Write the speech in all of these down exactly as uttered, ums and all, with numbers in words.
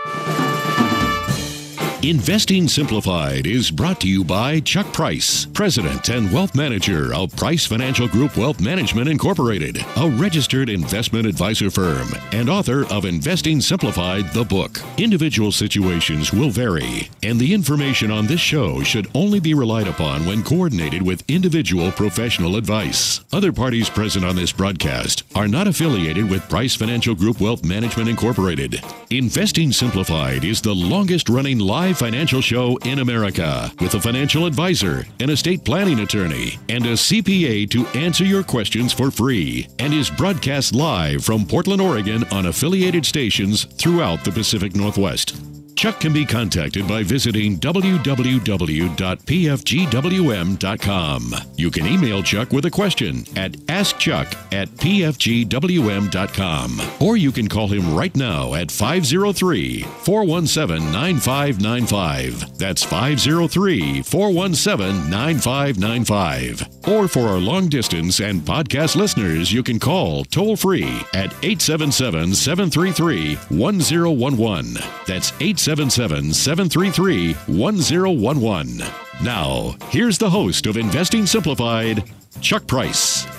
Investing Simplified is brought to you by Chuck Price, President and Wealth Manager of Price Financial Group Wealth Management Incorporated, a registered investment advisor firm, and author of Investing Simplified, the book. Individual situations will vary, and the information on this show should only be relied upon when coordinated with individual professional advice. Other parties present on this broadcast are not affiliated with Price Financial Group Wealth Management Incorporated. Investing Simplified is the longest-running live financial show in America, with a financial advisor, an estate planning attorney, and a C P A to answer your questions for free, and is broadcast live from Portland, Oregon on affiliated stations throughout the Pacific Northwest. Chuck can be contacted by visiting w w w dot p f g w m dot com. You can email Chuck with a question at ask chuck at p f g w m dot com. Or you can call him right now at five oh three, four one seven, nine five nine five. That's five oh three, four one seven, nine five nine five. Or for our long distance and podcast listeners, you can call toll free at eight seven seven, seven three three, one oh one one. That's eight seven seven, seven three three, one oh one one. Now, here's the host of Investing Simplified, Chuck Price.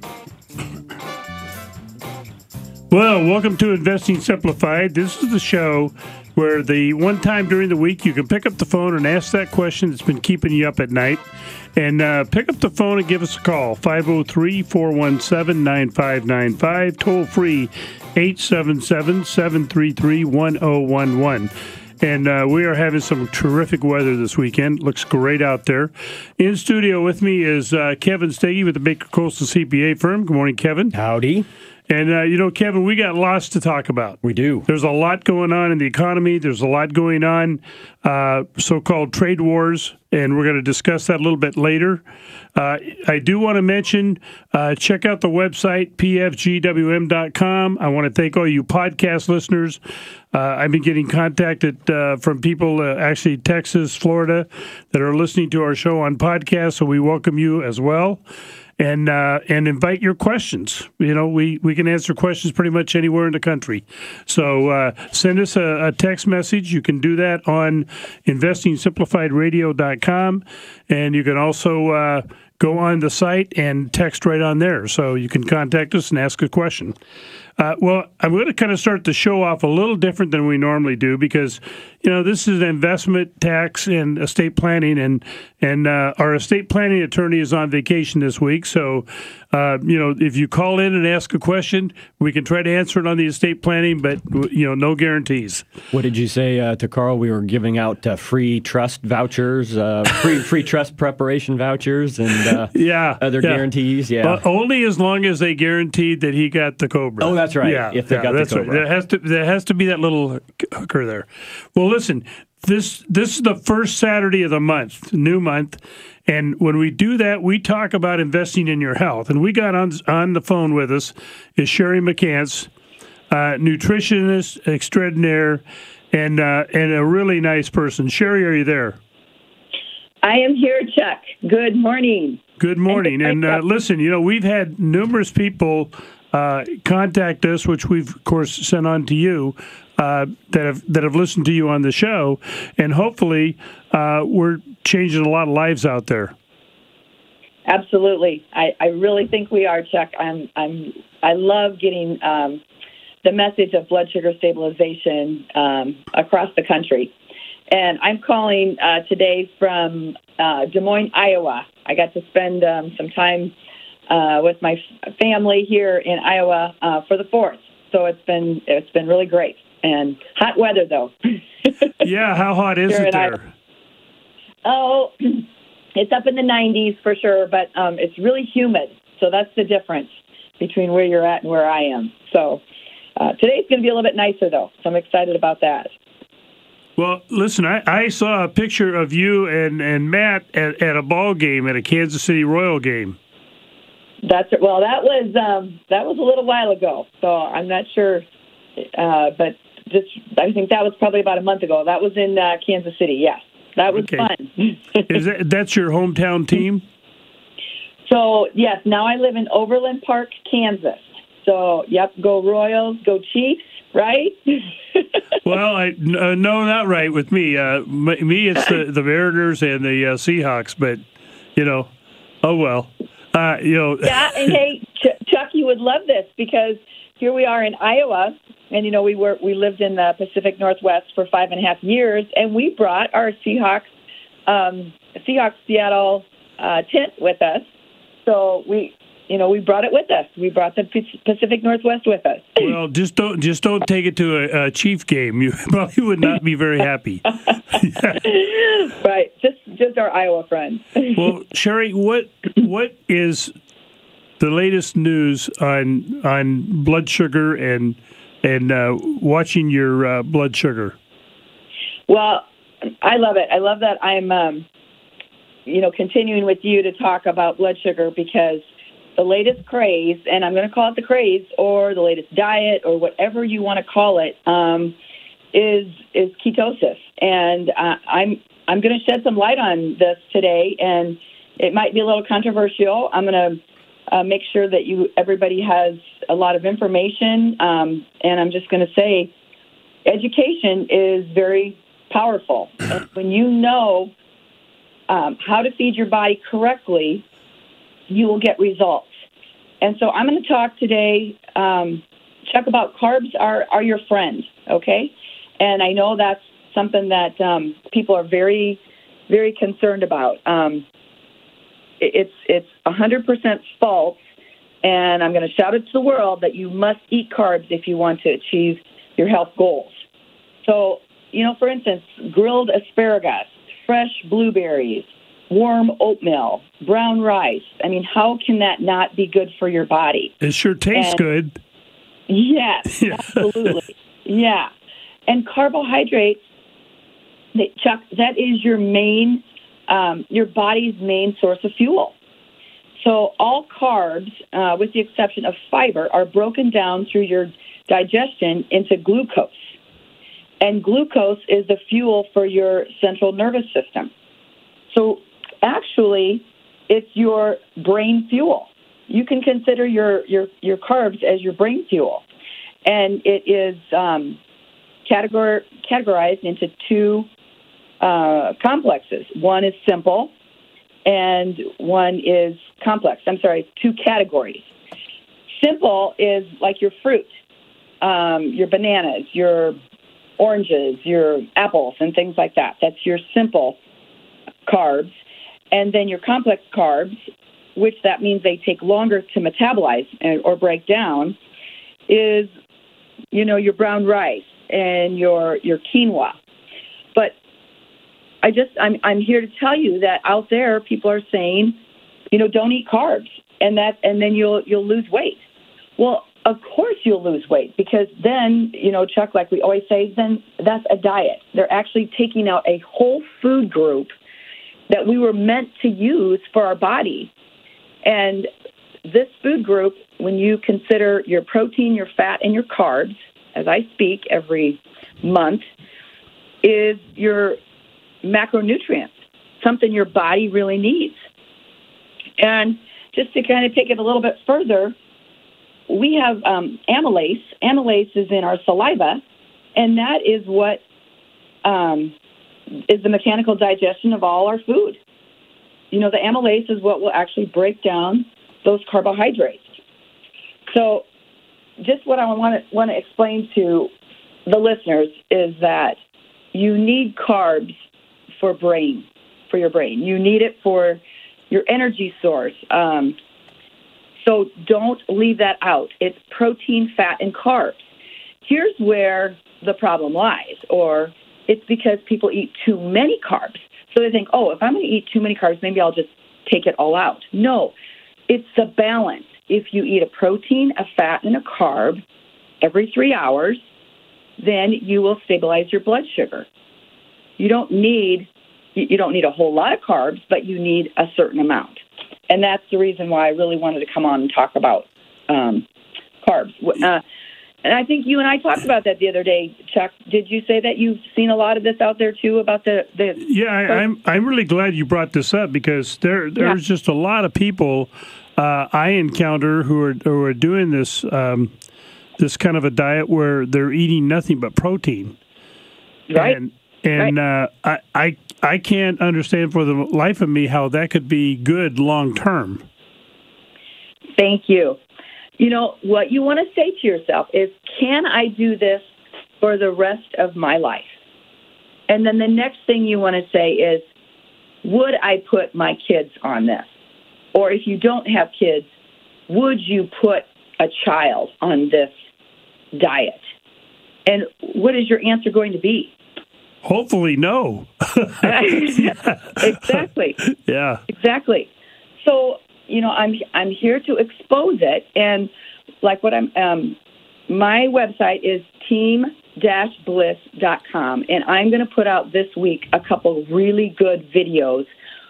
Well, welcome to Investing Simplified. This is the show where the one time during the week you can pick up the phone and ask that question that's been keeping you up at night. And uh, pick up the phone and give us a call, five oh three, four one seven, nine five nine five, toll free, eight seven seven, seven three three, one oh one one. And uh, we are having some terrific weather this weekend. Looks great out there. In studio with me is uh, Kevin Steggy with the Baker Coastal C P A firm. Good morning, Kevin. Howdy. And, uh, you know, Kevin, we got lots to talk about. We do. There's a lot going on in the economy. There's a lot going on, uh, so-called trade wars, and we're going to discuss that a little bit later. Uh, I do want to mention, uh, check out the website, p f g w m dot com. I want to thank all you podcast listeners. Uh, I've been getting contacted uh, from people, uh, actually Texas, Florida, that are listening to our show on podcast, so we welcome you as well. And uh, and invite your questions. You know, we, we can answer questions pretty much anywhere in the country. So uh, send us a, a text message. You can do that on investing simplified radio dot com. And you can also uh, go on the site and text right on there. So you can contact us and ask a question. Uh, well, I'm going to kind of start the show off a little different than we normally do because, you know, this is investment, tax, and estate planning, and and uh, our estate planning attorney is on vacation this week. So, uh, you know, if you call in and ask a question, we can try to answer it on the estate planning, but, you know, no guarantees. What did you say uh, to Carl? We were giving out uh, free trust vouchers, uh, free free trust preparation vouchers, and uh, yeah, other yeah. guarantees. Yeah, but only as long as they guaranteed that he got the Cobra. Oh, that's right. Yeah, if they yeah, got that's the Cobra, right. There has to there has to be that little hooker there. Well, listen, this this is the first Saturday of the month, new month, and when we do that, we talk about investing in your health. And we got on on the phone with us is Sherry McCants, uh, nutritionist extraordinaire, and uh, and a really nice person. Sherry, are you there? I am here, Chuck. Good morning. Good morning. And uh, listen, you know, we've had numerous people uh, contact us, which we've, of course, sent on to you, uh, that have that have listened to you on the show. And hopefully uh, we're changing a lot of lives out there. Absolutely. I, I really think we are, Chuck. I'm, I'm, I love getting um, the message of blood sugar stabilization um, across the country. And I'm calling uh, today from uh, Des Moines, Iowa. I got to spend um, some time uh, with my f- family here in Iowa uh, for the fourth. So it's been it's been really great. And hot weather, though. Yeah, how hot is Here it there? Iowa. Oh, it's up in the nineties for sure, but um, it's really humid. So that's the difference between where you're at and where I am. So uh, today's going to be a little bit nicer, though. So I'm excited about that. Well, listen, I, I saw a picture of you and, and Matt at, at a ball game, at a Kansas City Royal game. That's well, that was um, that was a little while ago, so I'm not sure, uh, but just I think that was probably about a month ago. That was in uh, Kansas City. Yes, that was okay. fun. Is that that's your hometown team? So yes, now I live in Overland Park, Kansas. So yep, go Royals, go Chiefs, right? Well, I uh, no, not right with me. Uh, me, it's the, the Mariners and the uh, Seahawks. But you know, oh well. Uh, you know. Yeah, and hey, Ch- Chuck, you would love this because here we are in Iowa, and you know we were we lived in the Pacific Northwest for five and a half years, and we brought our Seahawks, um, Seahawks Seattle uh, tent with us. So we. You know, we brought it with us. We brought the Pacific Northwest with us. Well, just don't just don't take it to a, a Chief game. You probably would not be very happy. Right, just just our Iowa friends. Well, Sherry, what what is the latest news on on blood sugar and and uh, watching your uh, blood sugar? Well, I love it. I love that I'm, um, you know, continuing with you to talk about blood sugar because the latest craze, and I'm going to call it the craze, or the latest diet, or whatever you want to call it, um, is is ketosis. And uh, I'm I'm going to shed some light on this today, and it might be a little controversial. I'm going to uh, make sure that you everybody has a lot of information, um, and I'm just going to say, education is very powerful. And when you know um, how to feed your body correctly, you will get results. And so I'm going to talk today, um, Chuck, about carbs are, are your friend, okay? And I know that's something that um, people are very, very concerned about. Um, it's it's one hundred percent false, and I'm going to shout it to the world that you must eat carbs if you want to achieve your health goals. So, you know, for instance, grilled asparagus, fresh blueberries, warm oatmeal, brown rice. I mean, how can that not be good for your body? It sure tastes and, good. Yes, absolutely. Yeah. And carbohydrates, they, Chuck, that is your main, um, your body's main source of fuel. So all carbs, uh, with the exception of fiber, are broken down through your digestion into glucose. And glucose is the fuel for your central nervous system. So actually, it's your brain fuel. You can consider your, your, your carbs as your brain fuel. And it is um, categor- categorized into two uh, complexes. One is simple, and one is complex. I'm sorry, two categories. Simple is like your fruit, um, your bananas, your oranges, your apples, and things like that. That's your simple carbs. And then your complex carbs, which that means they take longer to metabolize or break down, is, you know, your brown rice and your your quinoa. But I just I'm I'm here to tell you that out there people are saying, you know, don't eat carbs, and that and then you'll you'll lose weight. Well, of course you'll lose weight because then, you know, Chuck, like we always say, then that's a diet. They're actually taking out a whole food group that we were meant to use for our body. And this food group, when you consider your protein, your fat, and your carbs, as I speak every month, is your macronutrients, something your body really needs. And just to kind of take it a little bit further, we have um, amylase. Amylase is in our saliva, and that is what um, is the mechanical digestion of all our food. You know, the amylase is what will actually break down those carbohydrates. So just what I want to want to explain to the listeners is that you need carbs for brain, for your brain. You need it for your energy source. Um, so don't leave that out. It's protein, fat, and carbs. Here's where the problem lies, or it's because people eat too many carbs. So they think, oh, if I'm going to eat too many carbs, maybe I'll just take it all out. No, it's the balance. If you eat a protein, a fat, and a carb every three hours, then you will stabilize your blood sugar. You don't need you don't need a whole lot of carbs, but you need a certain amount. And that's the reason why I really wanted to come on and talk about um, carbs. Uh, and I think you and I talked about that the other day, Chuck. Did you say that you've seen a lot of this out there too about the the? Yeah, I, I'm I'm really glad you brought this up because there there's yeah. just a lot of people uh, I encounter who are who are doing this um, this kind of a diet where they're eating nothing but protein. Right. And, and right. Uh, I, I, I can't understand for the life of me how that could be good long term. Thank you. You know, what you want to say to yourself is, can I do this for the rest of my life? And then the next thing you want to say is, would I put my kids on this? Or if you don't have kids, would you put a child on this diet? And what is your answer going to be? Hopefully, no. Exactly. Yeah. Exactly. So, you know, I'm I'm here to expose it, and like what I'm, um, my website is team dash bliss dot com, and I'm going to put out this week a couple really good videos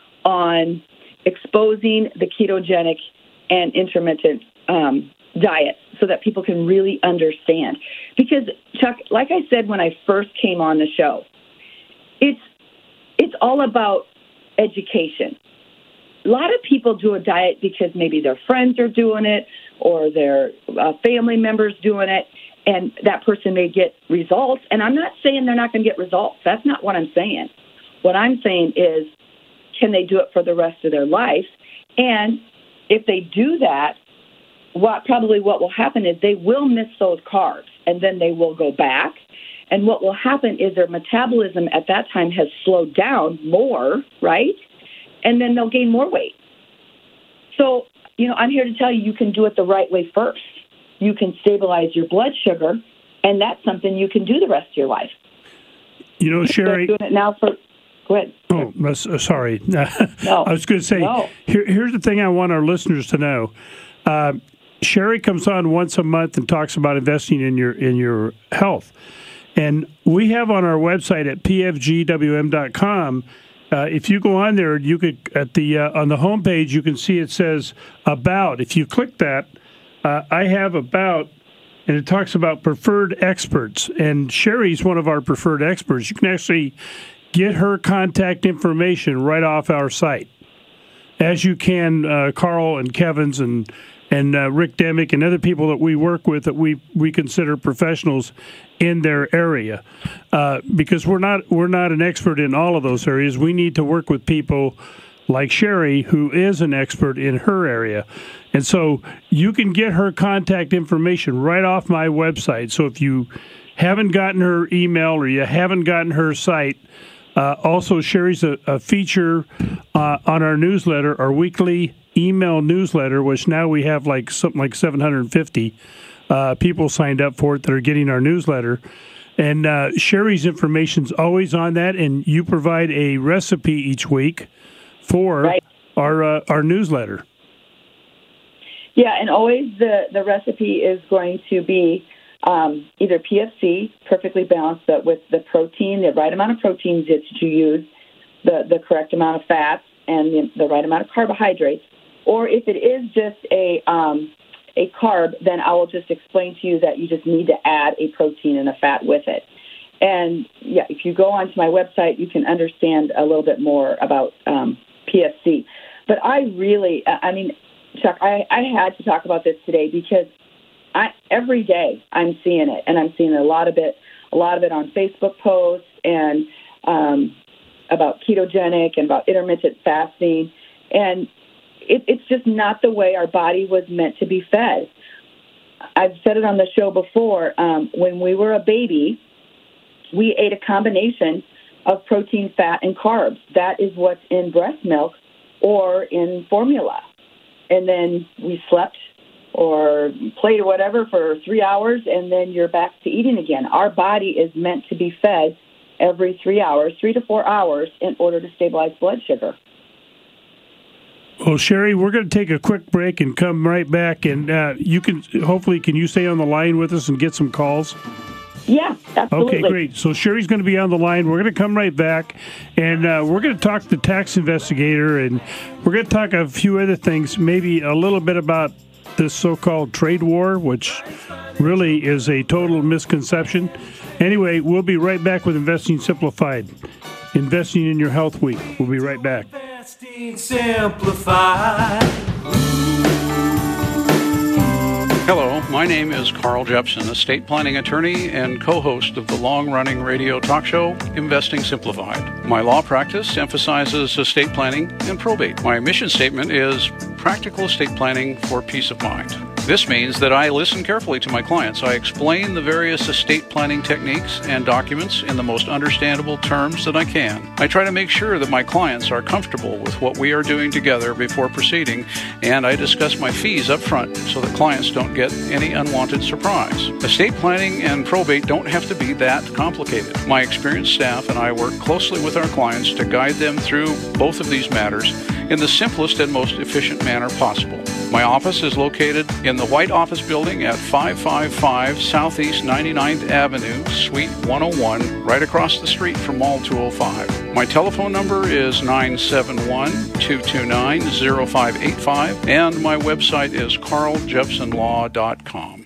on exposing the ketogenic and intermittent um, diet so that people can really understand. Because, Chuck, like I said when I first came on the show, it's it's all about education. A lot of people do a diet because maybe their friends are doing it or their uh, family members doing it, and that person may get results. And I'm not saying they're not going to get results. That's not what I'm saying. What I'm saying is, can they do it for the rest of their life? And if they do that, what probably what will happen is they will miss those carbs, and then they will go back. And what will happen is their metabolism at that time has slowed down more, right? And then they'll gain more weight. So, you know, I'm here to tell you, you can do it the right way first. You can stabilize your blood sugar, and that's something you can do the rest of your life. You know, Sherry. Doing it now for. Go ahead. Oh, uh, sorry. No. I was going to say, no. here, here's the thing I want our listeners to know. Uh, Sherry comes on once a month and talks about investing in your in your health. And we have on our website at p f g w m dot com, uh, if you go on there, you could at the uh, on the homepage, you can see it says About. If you click that, uh, I have About, and it talks about preferred experts. And Sherry's one of our preferred experts. You can actually get her contact information right off our site, as you can uh, Carl and Kevin's and and uh, Rick Demick and other people that we work with that we, we consider professionals in their area, uh, because we're not we're not an expert in all of those areas. We need to work with people like Sherry, who is an expert in her area. And so you can get her contact information right off my website. So if you haven't gotten her email or you haven't gotten her site, uh, also Sherry's a, a feature uh, on our newsletter, our weekly email newsletter, which now we have like something like seven hundred fifty uh, people signed up for it that are getting our newsletter. And uh, Sherry's information's always on that, and you provide a recipe each week for right. our uh, our newsletter. Yeah, and always the, the recipe is going to be um, either P F C, perfectly balanced, but with the protein, the right amount of proteins that you use, the, the correct amount of fats, and the, the right amount of carbohydrates. Or if it is just a um, a carb, then I will just explain to you that you just need to add a protein and a fat with it. And, yeah, if you go onto my website, you can understand a little bit more about um, P F C. But I really, I mean, Chuck, I, I had to talk about this today because I every day I'm seeing it, and I'm seeing a lot of it, a lot of it on Facebook posts and um, about ketogenic and about intermittent fasting. And It, it's just not the way our body was meant to be fed. I've said it on the show before. Um, when we were a baby, we ate a combination of protein, fat, and carbs. That is what's in breast milk or in formula. And then we slept or played or whatever for three hours, and then you're back to eating again. Our body is meant to be fed every three hours, three to four hours, in order to stabilize blood sugar. Well, Sherry, we're going to take a quick break and come right back. And uh, you can hopefully, can you stay on the line with us and get some calls? Yeah, absolutely. Okay, great. So Sherry's going to be on the line. We're going to come right back, and uh, we're going to talk to the tax investigator, and we're going to talk a few other things, maybe a little bit about this so-called trade war, which really is a total misconception. Anyway, we'll be right back with Investing Simplified. Investing in Your Health Week. We'll be right back. Investing Simplified. Hello, My name is Carl Jepson, estate planning attorney and co-host of the long-running radio talk show, Investing Simplified. My law practice emphasizes estate planning and probate. My mission statement is practical estate planning for peace of mind. This means that I listen carefully to my clients. I explain the various estate planning techniques and documents in the most understandable terms that I can. I try to make sure that my clients are comfortable with what we are doing together before proceeding, and I discuss my fees up front so that clients don't get any unwanted surprise. Estate planning and probate don't have to be that complicated. My experienced staff and I work closely with our clients to guide them through both of these matters in the simplest and most efficient manner possible. My office is located in the White Office Building at five five five Southeast ninety-ninth Avenue, Suite one oh one, right across the street from Mall two oh five. My telephone number is nine seven one, two two nine, zero five eight five, and my website is carl jepson law dot com.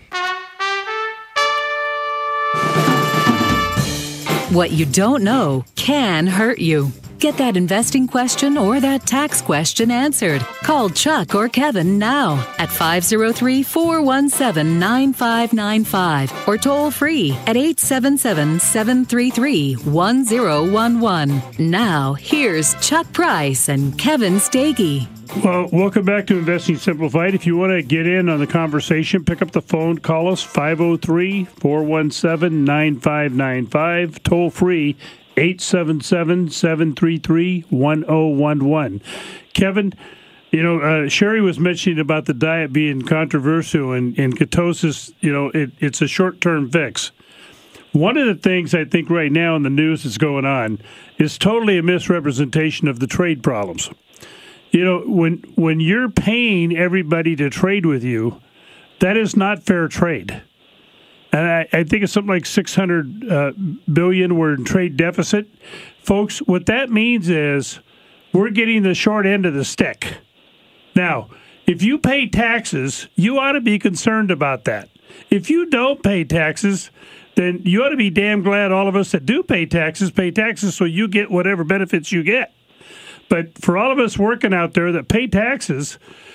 What you don't know can hurt you. Get that investing question or that tax question answered. Call Chuck or Kevin now at five oh three, four one seven, nine five nine five or toll free at eight seven seven, seven three three, one oh one one. Now, here's Chuck Price and Kevin Stagey. Well, welcome back to Investing Simplified. If you want to get in on the conversation, pick up the phone, call us five oh three, four one seven, nine five nine five, toll free eight seven seven, seven three three, one oh one one. Kevin, you know, uh, Sherry was mentioning about the diet being controversial, and, and ketosis, you know, it, it's a short-term fix. One of the things I think right now in the news that's going on is totally a misrepresentation of the trade problems. You know, when when you're paying everybody to trade with you, that is not fair trade. And I, I think it's something like six hundred uh, billion we're in trade deficit. Folks, what that means is we're getting the short end of the stick. Now, if you pay taxes, you ought to be concerned about that. If you don't pay taxes, then you ought to be damn glad all of us that do pay taxes pay taxes so you get whatever benefits you get. But for all of us working out there that pay taxes,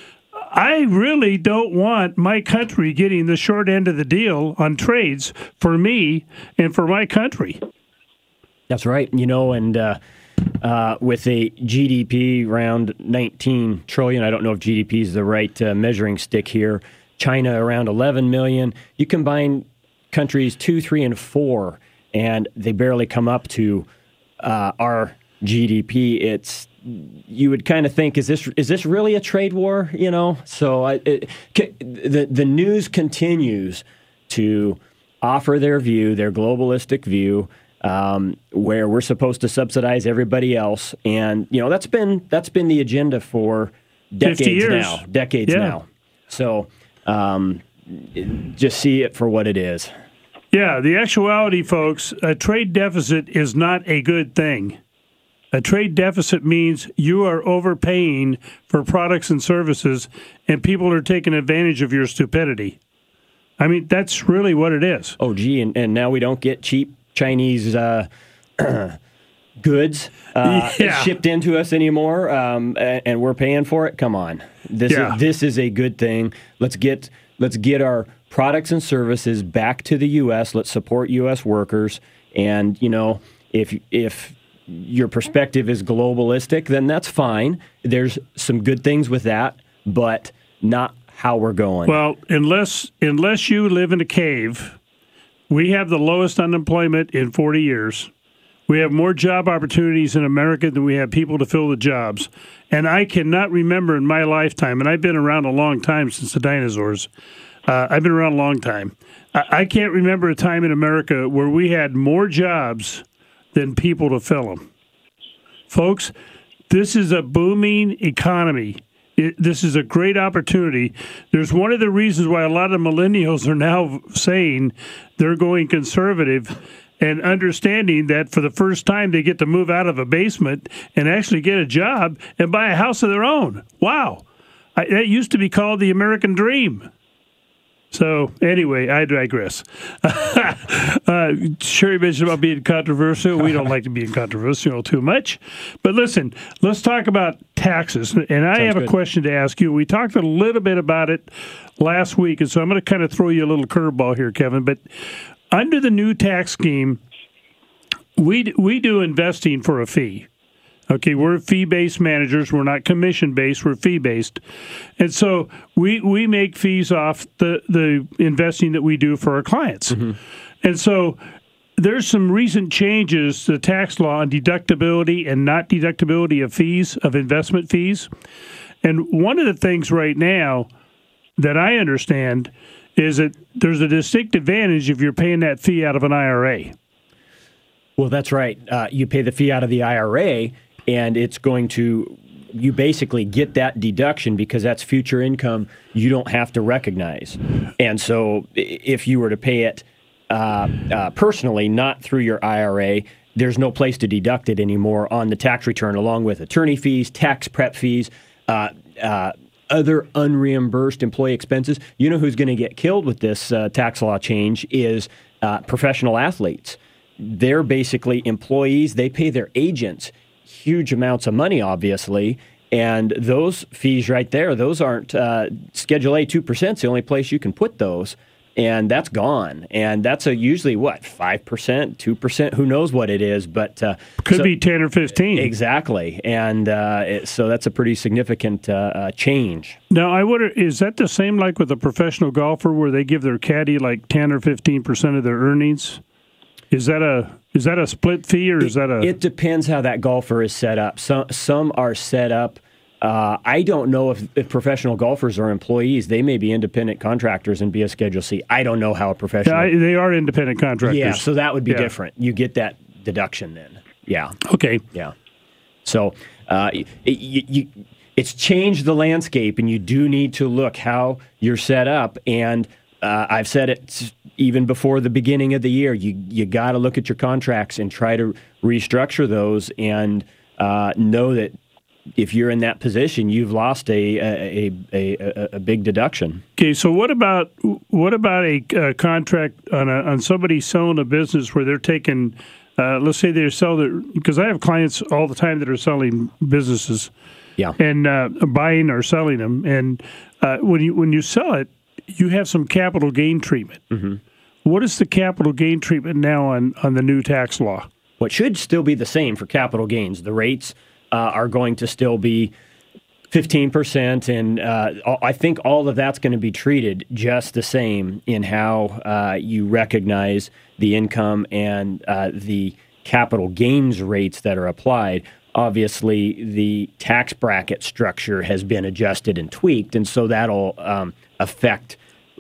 I really don't want my country getting the short end of the deal on trades for me and for my country. That's right. You know, and uh, uh, with a G D P around nineteen trillion, I don't know if G D P is the right uh, measuring stick here. China around eleven million. You combine countries two, three, and four, and they barely come up to uh, our G D P. It's you would kind of think, is this is this really a trade war? You know, so I, it, the the news continues to offer their view, their globalistic view, um, where we're supposed to subsidize everybody else, and you know that's been that's been the agenda for decades now, decades yeah. now. So um, just see it for what it is. Yeah, the actuality, folks, a trade deficit is not a good thing. A trade deficit means you are overpaying for products and services, and people are taking advantage of your stupidity. I mean, that's really what it is. Oh, gee, and, and now we don't get cheap Chinese uh, goods uh, yeah. shipped into us anymore, um, and, and we're paying for it? Come on. This, yeah. is, this is a good thing. Let's get let's get our products and services back to the U S. Let's support U S workers. And, you know, if if... your perspective is globalistic, then that's fine. There's some good things with that, but not how we're going. Well, unless unless you live in a cave, we have the lowest unemployment in forty years. We have more job opportunities in America than we have people to fill the jobs. And I cannot remember in my lifetime, and I've been around a long time since the dinosaurs. Uh, I've been around a long time. I, I can't remember a time in America where we had more jobs than people to fill them. Folks, this is a booming economy. It, this is a great opportunity. There's one of the reasons why a lot of millennials are now saying they're going conservative and understanding that for the first time they get to move out of a basement and actually get a job and buy a house of their own. Wow. I, that used to be called the American dream. So, anyway, I digress. uh, Uh, Sherry mentioned about being controversial. We don't like to be controversial too much. But listen, let's talk about taxes. And I Sounds have a good. question to ask you. We talked a little bit about it last week, and so I'm going to kind of throw you a little curveball here, Kevin. But under the new tax scheme, we we do investing for a fee. Okay, we're fee-based managers. We're not commission-based. We're fee-based. And so we we make fees off the, the investing that we do for our clients. Mm-hmm. And so there's some recent changes to the tax law on deductibility and not deductibility of fees, of investment fees. And one of the things right now that I understand is that there's a distinct advantage if you're paying that fee out of an I R A. Well, that's right. Uh, you pay the fee out of the I R A, and it's going to, you basically get that deduction because that's future income you don't have to recognize. And so if you were to pay it uh, uh, personally, not through your I R A, there's no place to deduct it anymore on the tax return, along with attorney fees, tax prep fees, uh, uh, other unreimbursed employee expenses. You know who's going to get killed with this uh, tax law change is uh, professional athletes. They're basically employees. They pay their agents huge amounts of money, obviously, and those fees right there, those aren't uh, Schedule A two percent is the only place you can put those, and that's gone. And that's a usually, what, five percent, two percent? Who knows what it is, but... Uh, Could so, be ten or fifteen. Exactly, and uh, it, so that's a pretty significant uh, uh, change. Now, I wonder, is that the same like with a professional golfer where they give their caddy like ten or fifteen percent of their earnings? Is that a is that a split fee or is that a? It depends how that golfer is set up. Some some are set up. Uh, I don't know if, if professional golfers are employees. They may be independent contractors and be a Schedule C. I don't know how a professional. Yeah, I, they are independent contractors. Yeah, so that would be yeah. different. You get that deduction then. Yeah. Okay. Yeah. So uh, it, you, you, it's changed the landscape, and you do need to look how you're set up. And uh, I've said it even before the beginning of the year. You you got to look at your contracts and try to restructure those, and uh, know that if you're in that position, you've lost a a, a, a, a big deduction. Okay, so what about what about a, a contract on a, on somebody selling a business where they're taking, uh, let's say they're selling, because I have clients all the time that are selling businesses, yeah, and uh, buying or selling them, and uh, when you when you sell it, you have some capital gain treatment. Mm-hmm. What is the capital gain treatment now on, on the new tax law? What should still be the same for capital gains. The rates uh, are going to still be fifteen percent, and uh, I think all of that's going to be treated just the same in how uh, you recognize the income and uh, the capital gains rates that are applied. Obviously, the tax bracket structure has been adjusted and tweaked, and so that'll um, affect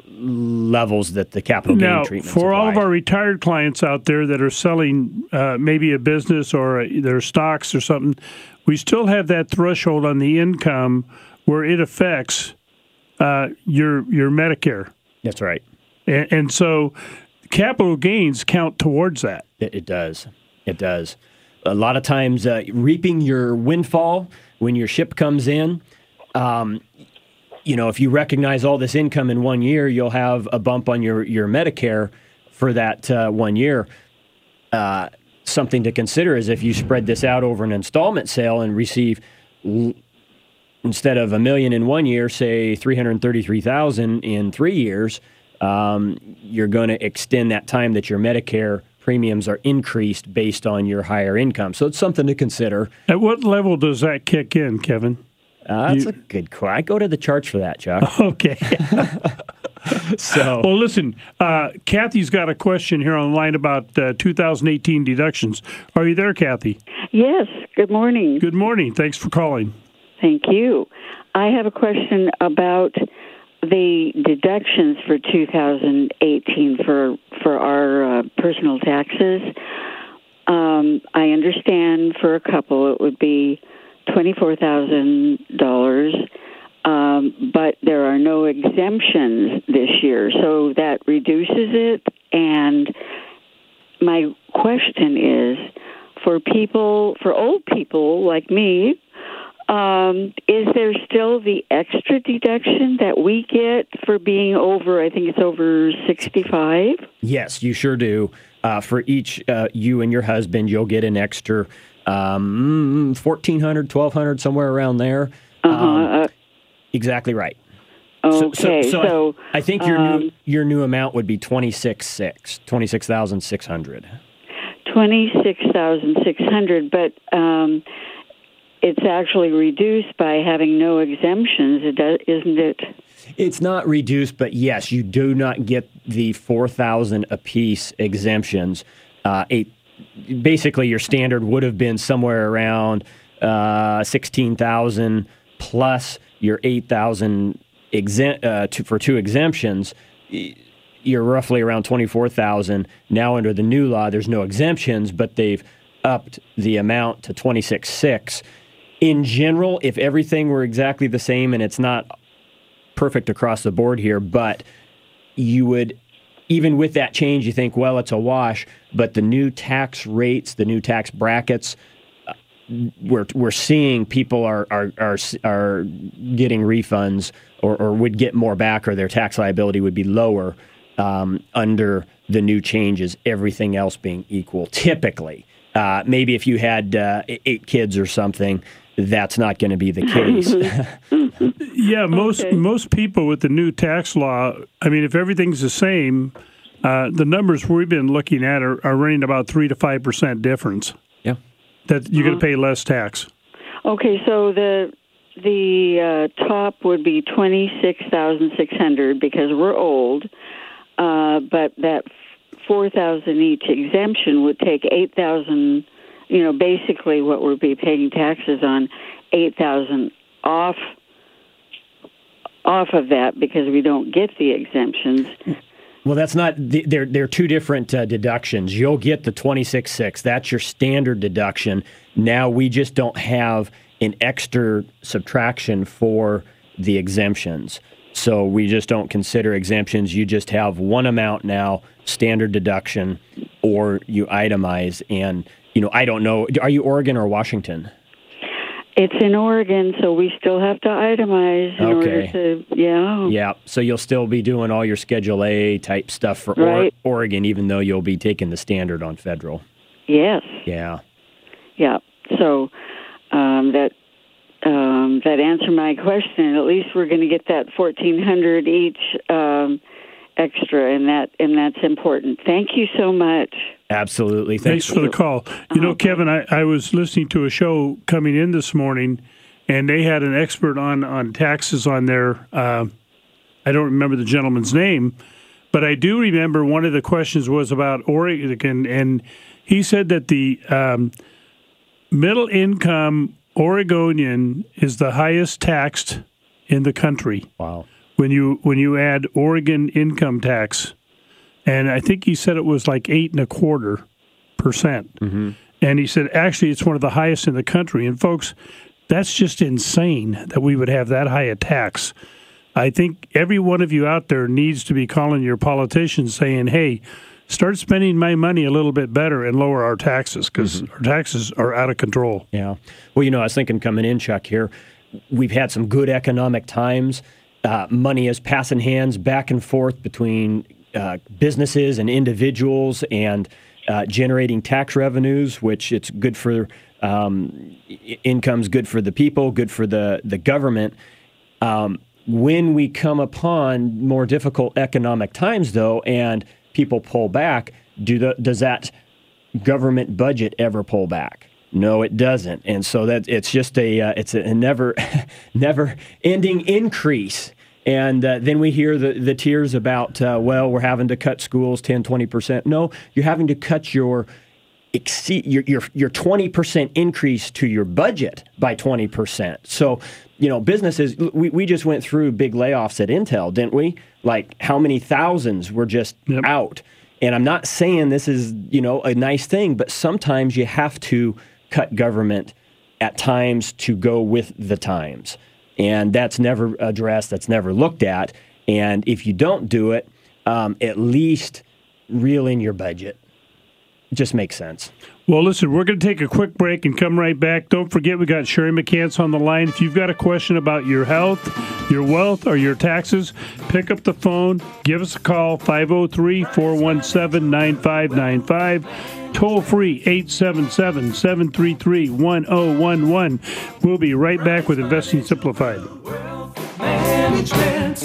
levels that the capital gain now, treatment. For all of our retired clients out there that are selling uh, maybe a business or a, their stocks or something, we still have that threshold on the income where it affects uh, your your Medicare. That's right. And, and so capital gains count towards that. It, it does. It does. A lot of times uh, reaping your windfall when your ship comes in, um, you know, if you recognize all this income in one year, you'll have a bump on your, your Medicare for that uh, one year. Uh, something to consider is if you spread this out over an installment sale and receive, l- instead of a million in one year, say three hundred thirty-three thousand dollars in three years, um, you're going to extend that time that your Medicare premiums are increased based on your higher income. So it's something to consider. At what level does that kick in, Kevin? Uh, that's You- a good question. I go to the charts for that, Chuck. Okay. So, Well, listen, uh, Kathy's got a question here online about uh, two thousand eighteen deductions. Are you there, Kathy? Yes, good morning. Good morning. Thanks for calling. Thank you. I have a question about the deductions for two thousand eighteen for for our uh, personal taxes. Um, I understand for a couple it would be twenty-four thousand dollars, um, but there are no exemptions this year, so that reduces it. And my question is, for people, for old people like me, Um, is there still the extra deduction that we get for being over, I think it's over sixty-five? yes, you sure do. uh, for each uh, you and your husband, you'll get an extra um, fourteen hundred dollars, twelve hundred dollars, somewhere around there. Uh-huh. Um, exactly right. Okay, so, so, so, so I, I think your um, new your new amount would be twenty-six thousand six hundred, twenty-six thousand six hundred. twenty-six thousand six hundred, but um, it's actually reduced by having no exemptions, isn't it? It's not reduced, but yes, you do not get the four thousand apiece exemptions. Uh, eight, basically, your standard would have been somewhere around uh, sixteen thousand plus your eight thousand exempt uh, to, for two exemptions. You're roughly around twenty-four thousand. Now, under the new law, there's no exemptions, but they've upped the amount to twenty-six thousand six hundred. In general, if everything were exactly the same, and it's not perfect across the board here, but you would, even with that change, you think, well, it's a wash, but the new tax rates, the new tax brackets, uh, we're we're seeing people are are are, are getting refunds or, or would get more back, or their tax liability would be lower um, under the new changes, everything else being equal. Typically, uh, maybe if you had uh, eight kids or something, that's not going to be the case. Yeah, most okay. most people with the new tax law, I mean, if everything's the same, uh, the numbers we've been looking at are, are running about three to five percent difference. Yeah, that you're uh-huh. going to pay less tax. Okay, so the the uh, top would be twenty-six thousand six hundred because we're old, uh, but that four thousand each exemption would take eight thousand. You know, basically what we'll be paying taxes on, eight thousand off off of that because we don't get the exemptions. Well, that's not. They're they're two different uh, deductions. You'll get the twenty-six thousand six hundred. That's your standard deduction. Now we just don't have an extra subtraction for the exemptions. So we just don't consider exemptions. You just have one amount now, standard deduction, or you itemize. And you know, I don't know. Are you Oregon or Washington? It's in Oregon, so we still have to itemize in okay. order to, yeah. Yeah, so you'll still be doing all your Schedule A type stuff for right. or- Oregon, even though you'll be taking the standard on federal. Yes. Yeah. Yeah, so um, that um, that answered my question. At least we're going to get that fourteen hundred each um, extra, and that and that's important. Thank you so much. Absolutely. Thanks, Thanks for the call. You know, Kevin, I, I was listening to a show coming in this morning, and they had an expert on, on taxes on there. Uh, I don't remember the gentleman's name, but I do remember one of the questions was about Oregon, and he said that the um, middle-income Oregonian is the highest taxed in the country. Wow. When you when you add Oregon income tax. And I think he said it was like eight and a quarter percent. Mm-hmm. And he said, actually, it's one of the highest in the country. And folks, that's just insane that we would have that high a tax. I think every one of you out there needs to be calling your politicians saying, hey, start spending my money a little bit better and lower our taxes because mm-hmm. our taxes are out of control. Yeah. Well, you know, I was thinking coming in, Chuck, here, we've had some good economic times. Uh, money is passing hands back and forth between Uh, businesses and individuals and uh, generating tax revenues, which it's good for um, income's good for the people, good for the, the government. Um, when we come upon more difficult economic times, though, and people pull back, do the, does that government budget ever pull back? No, it doesn't. And so that it's just a uh, it's a never never ending increase. And uh, then we hear the, the tears about, uh, well, we're having to cut schools ten, twenty percent. No, you're having to cut your exceed your your, your twenty percent increase to your budget by twenty percent. So, you know, businesses, we, we just went through big layoffs at Intel, didn't we? Like how many thousands were just yep. out? And I'm not saying this is, you know, a nice thing, but sometimes you have to cut government at times to go with the times. And that's never addressed, that's never looked at. And if you don't do it, um, at least reel in your budget. just makes sense. Well, listen, we're going to take a quick break and come right back. Don't forget, we got Sherry McCants on the line. If you've got a question about your health, your wealth, or your taxes, pick up the phone. Give us a call, five oh three, four one seven, nine five nine five. Toll free, eight seven seven, seven three three, one oh one one. We'll be right back with Investing Simplified. Wealth management.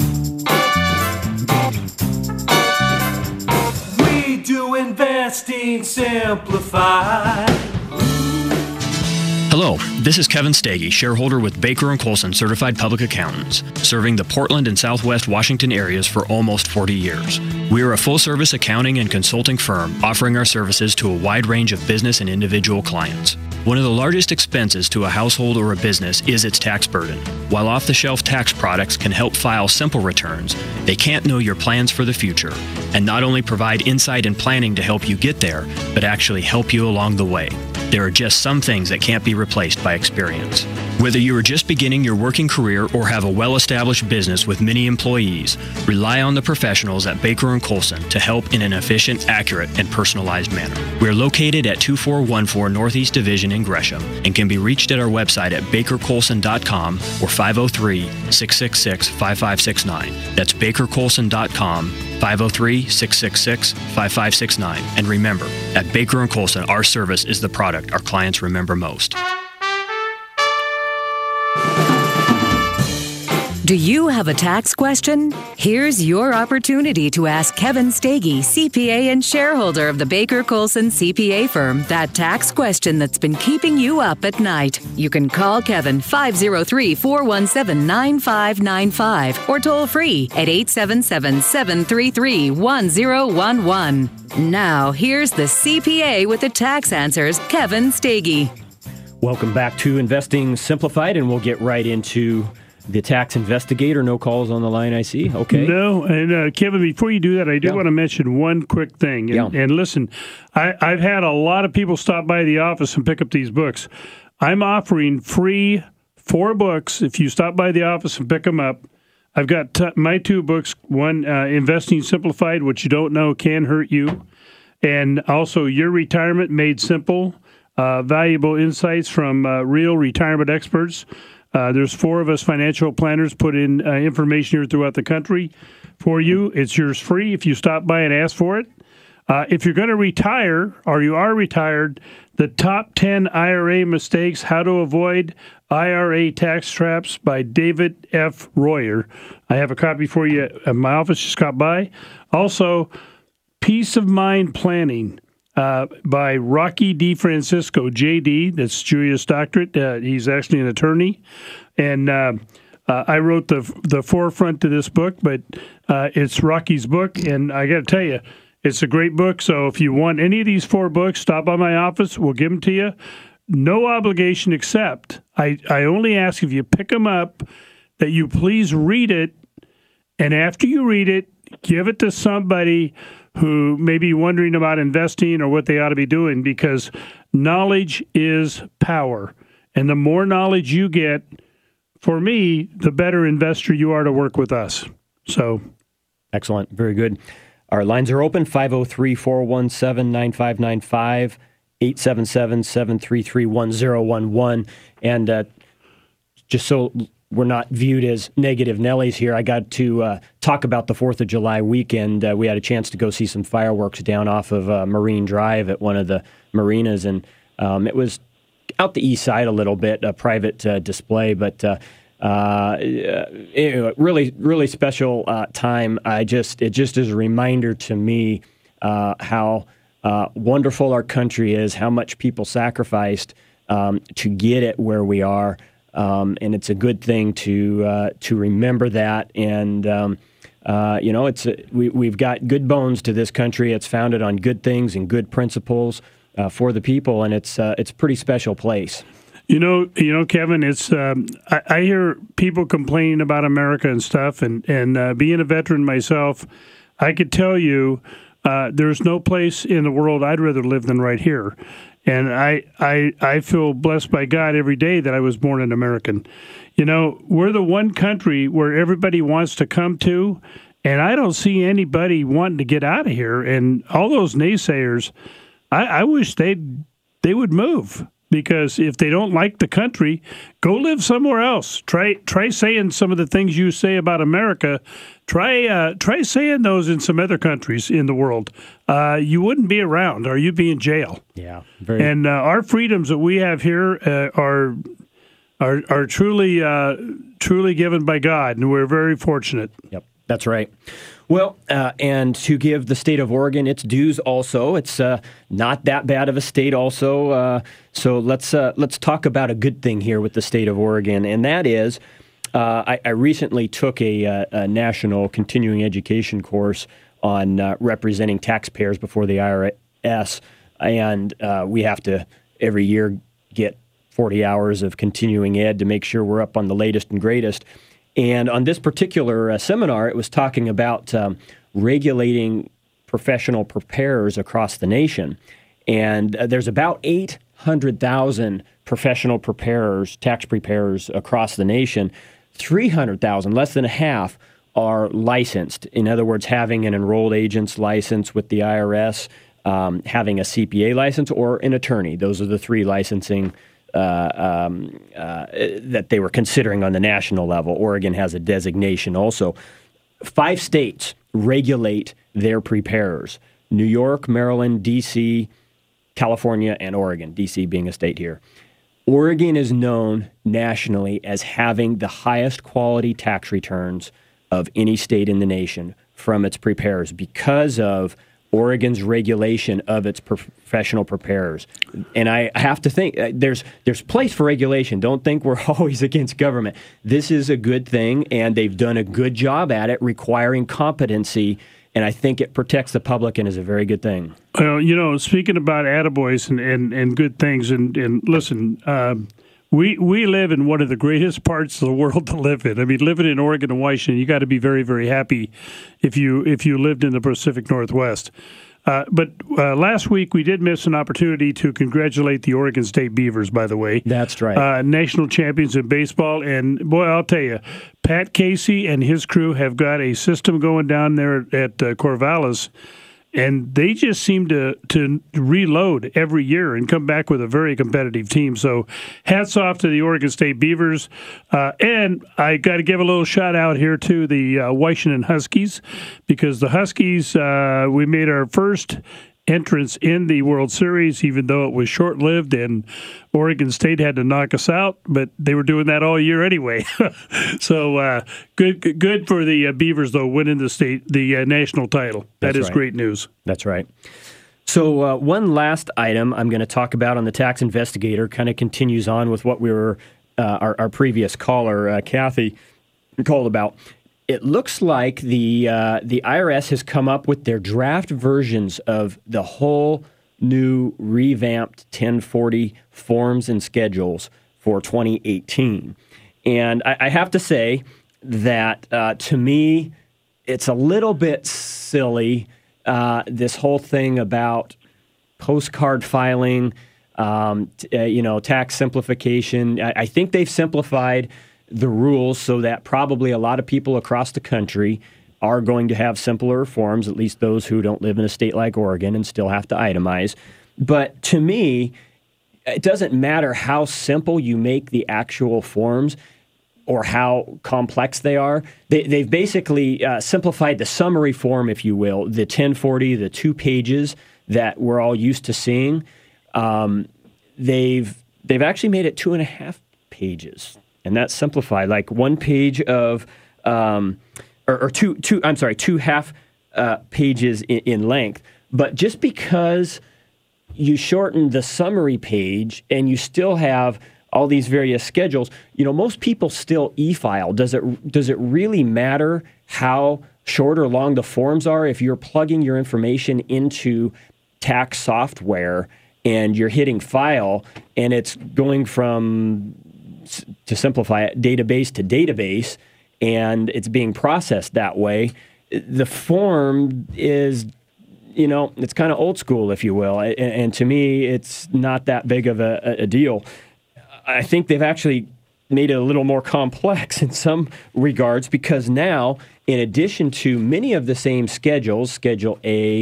We do Investing Simplified. Hello, this is Kevin Stagey, shareholder with Baker and Colson Certified Public Accountants, serving the Portland and Southwest Washington areas for almost forty years. We are a full-service accounting and consulting firm offering our services to a wide range of business and individual clients. One of the largest expenses to a household or a business is its tax burden. While off-the-shelf tax products can help file simple returns, they can't know your plans for the future and not only provide insight and planning to help you get there, but actually help you along the way. There are just some things that can't be replaced by experience. Whether you are just beginning your working career or have a well-established business with many employees, rely on the professionals at Baker and Colson to help in an efficient, accurate, and personalized manner. We're located at two four one four Northeast Division in Gresham and can be reached at our website at baker colson dot com or five oh three, six six six, five five six nine. That's baker colson dot com, five oh three, six six six, five five six nine. And remember, at Baker and Colson, our service is the product our clients remember most. Do you have a tax question? Here's your opportunity to ask Kevin Stagey, C P A and shareholder of the Baker Colson C P A firm, that tax question that's been keeping you up at night. You can call Kevin five oh three, four one seven, nine five nine five or toll free at eight seven seven, seven three three, one oh one one. Now, here's the C P A with the tax answers, Kevin Stagey. Welcome back to Investing Simplified, and we'll get right into the tax investigator. No calls on the line, I see. Okay. No, and uh, Kevin, before you do that, I do yeah. want to mention one quick thing. And, yeah. and listen, I, I've had a lot of people stop by the office and pick up these books. I'm offering free four books if you stop by the office and pick them up. I've got t- my two books, one, uh, Investing Simplified, What You Don't Know Can Hurt You, and also Your Retirement Made Simple, uh, valuable insights from uh, real retirement experts. Uh, there's four of us financial planners put in uh, information here throughout the country for you. It's yours free if you stop by and ask for it. Uh, if you're going to retire or you are retired, the top ten I R A mistakes, how to avoid I R A tax traps by David F. Royer. I have a copy for you at my office. Just got by. Also, Peace of Mind Planning uh, by Rocky DeFrancisco, J D. That's Julius Doctorate. Uh, he's actually an attorney. And uh, uh, I wrote the the forefront to this book, but uh, it's Rocky's book. And I got to tell you, it's a great book. So if you want any of these four books, stop by my office. We'll give them to you. No obligation, except I, I only ask if you pick them up that you please read it. And after you read it, give it to somebody who may be wondering about investing or what they ought to be doing, because knowledge is power. And the more knowledge you get, for me, the better investor you are to work with us. So, excellent. Very good. Our lines are open, five oh three, four one seven, nine five nine five, eight seven seven, seven three three, one oh one one. And uh, just so we're not viewed as negative Nellies here, I got to uh, talk about the fourth of July weekend. Uh, we had a chance to go see some fireworks down off of uh, Marine Drive at one of the marinas, and um, it was out the east side a little bit, a private uh, display, but uh, uh, anyway, really, really special uh, time. I just, it just is a reminder to me uh, how uh, wonderful our country is, how much people sacrificed um, to get it where we are. Um, and it's a good thing to uh, to remember that. And um, uh, you know, it's a, we we've got good bones to this country. It's founded on good things and good principles uh, for the people, and it's uh, it's a pretty special place. You know, you know, Kevin. It's um, I, I hear people complaining about America and stuff, and and uh, being a veteran myself, I could tell you uh, there's no place in the world I'd rather live than right here. And I, I I feel blessed by God every day that I was born an American. You know, we're the one country where everybody wants to come to, and I don't see anybody wanting to get out of here. And all those naysayers, I, I wish they they would move. Because if they don't like the country, go live somewhere else. Try try saying some of the things you say about America. Try uh, try saying those in some other countries in the world. Uh, you wouldn't be around, or you'd be in jail. Yeah, very. And uh, our freedoms that we have here uh, are are are truly uh, truly given by God, and we're very fortunate. Yep, that's right. Well, uh, and to give the state of Oregon its dues also, it's uh, not that bad of a state also. Uh, so let's uh, let's talk about a good thing here with the state of Oregon, and that is uh, I, I recently took a, a, a national continuing education course on uh, representing taxpayers before the I R S, and uh, we have to every year get forty hours of continuing ed to make sure we're up on the latest and greatest. And on this particular uh, seminar, it was talking about um, regulating professional preparers across the nation. And uh, there's about eight hundred thousand professional preparers, tax preparers across the nation. three hundred thousand, less than a half, are licensed. In other words, having an enrolled agent's license with the I R S, um, having a C P A license, or an attorney. Those are the three licensing Uh, um, uh, that they were considering on the national level. Oregon has a designation also. Five states regulate their preparers: New York, Maryland, D C, California, and Oregon, D C being a state here. Oregon is known nationally as having the highest quality tax returns of any state in the nation from its preparers because of Oregon's regulation of its professional preparers. And I have to think, uh, there's there's place for regulation. Don't think we're always against government. This is a good thing, and they've done a good job at it, requiring competency, and I think it protects the public and is a very good thing. Well, you know, speaking about attaboys and, and, and good things, and, and listen, um, we we live in one of the greatest parts of the world to live in. I mean, living in Oregon and Washington, you got to be very, very happy if you if you lived in the Pacific Northwest. Uh, but uh, last week we did miss an opportunity to congratulate the Oregon State Beavers, by the way. That's right. Uh, national champions in baseball. And, boy, I'll tell you, Pat Casey and his crew have got a system going down there at uh, Corvallis, and they just seem to, to reload every year and come back with a very competitive team. So hats off to the Oregon State Beavers. Uh, and I got to give a little shout out here to the uh, Washington Huskies, because the Huskies, uh, we made our first entrance in the World Series, even though it was short-lived and Oregon State had to knock us out, but they were doing that all year anyway. so uh, good, good for the uh, Beavers though, winning the state, the uh, national title. That That's is right. great news. That's right. So uh, one last item I'm going to talk about on the tax investigator kind of continues on with what we were uh, our, our previous caller, uh, Kathy, called about. It looks like the uh, the I R S has come up with their draft versions of the whole new revamped ten forty forms and schedules for twenty eighteen. And I, I have to say that uh, to me, it's a little bit silly, uh, this whole thing about postcard filing, um, t- uh, you know, tax simplification. I, I think they've simplified the rules so that probably a lot of people across the country are going to have simpler forms, at least those who don't live in a state like Oregon and still have to itemize. But to me, it doesn't matter how simple you make the actual forms or how complex they are. They, they've basically uh, simplified the summary form, if you will, the ten forty, the two pages that we're all used to seeing. Um, they've they've actually made it two and a half pages. And that's simplified, like one page of, um, or, or two, two. I'm sorry, two half uh, pages in, in length. But just because you shorten the summary page and you still have all these various schedules, you know, most people still e-file. Does it does it really matter how short or long the forms are if you're plugging your information into tax software and you're hitting file and it's going from, to simplify it, database to database, and it's being processed that way? The form is, you know, it's kind of old school, if you will, and, and to me, it's not that big of a, a deal. I think they've actually made it a little more complex in some regards, because now, in addition to many of the same schedules, Schedule A,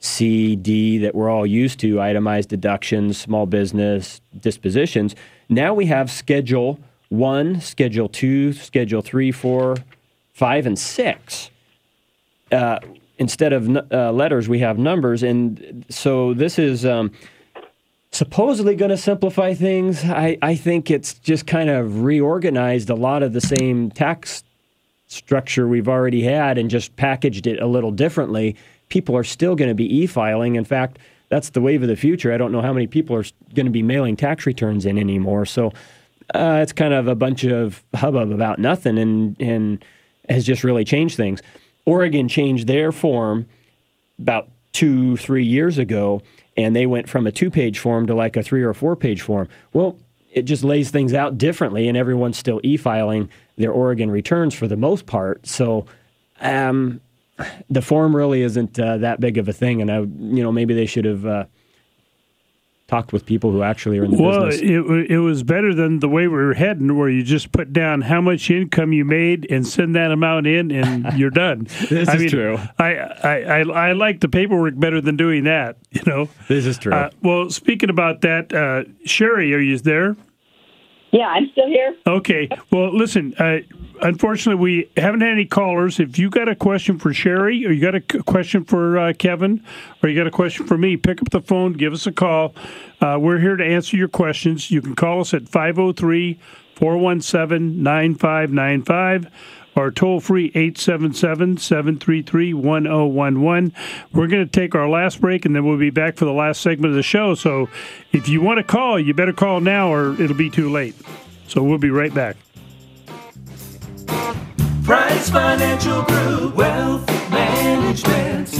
C, D that we're all used to, itemized deductions, small business, dispositions. Now we have Schedule one, Schedule two, Schedule three, four, five, and six. Uh, instead of uh, letters, we have numbers. And so this is um, supposedly going to simplify things. I, I think it's just kind of reorganized a lot of the same tax structure we've already had and just packaged it a little differently. People are still going to be e-filing. In fact, that's the wave of the future. I don't know how many people are going to be mailing tax returns in anymore. So uh, it's kind of a bunch of hubbub about nothing and, and has just really changed things. Oregon changed their form about two, three years ago, and they went from a two-page form to like a three- or four-page form. Well, it just lays things out differently, and everyone's still e-filing their Oregon returns for the most part. So um, the form really isn't uh, that big of a thing, and I, you know, maybe they should have uh, talked with people who actually are in the well, business. Well, it, it was better than the way we were heading, where you just put down how much income you made and send that amount in, and you're done. This I is mean, true. I, I, I, I like the paperwork better than doing that, you know. This is true. Uh, well, speaking about that, uh, Sherry, are you there? Yeah, I'm still here. Okay. Well, listen, uh, unfortunately, we haven't had any callers. If you got a question for Sherry, or you got a question for uh, Kevin, or you got a question for me, pick up the phone, give us a call. Uh, we're here to answer your questions. You can call us at five oh three, four one seven, nine five nine five. Or toll-free eight seven seven, seven three three, one oh one one. We're going to take our last break, and then we'll be back for the last segment of the show. So if you want to call, you better call now or it'll be too late. So we'll be right back. Price Financial Group, Wealth Management.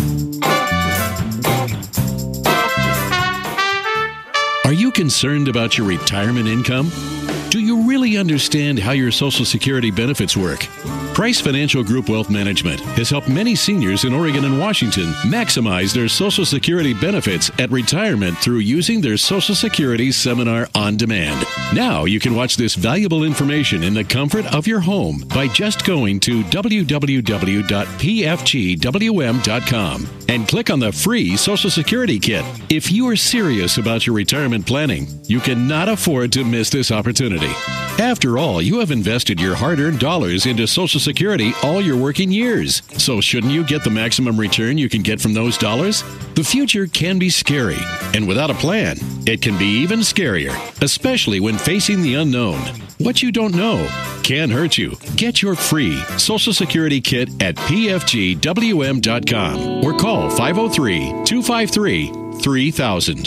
Are you concerned about your retirement income? Do you really understand how your Social Security benefits work? Price Financial Group Wealth Management has helped many seniors in Oregon and Washington maximize their Social Security benefits at retirement through using their Social Security Seminar on demand. Now you can watch this valuable information in the comfort of your home by just going to w w w dot p f g w m dot com and click on the free Social Security Kit. If you are serious about your retirement planning, you cannot afford to miss this opportunity. After all, you have invested your hard-earned dollars into Social Security all your working years. So shouldn't you get the maximum return you can get from those dollars? The future can be scary, and without a plan, it can be even scarier, especially when facing the unknown. What you don't know can hurt you. Get your free Social Security Kit at p f g w m dot com or call five oh three, two five three, three thousand.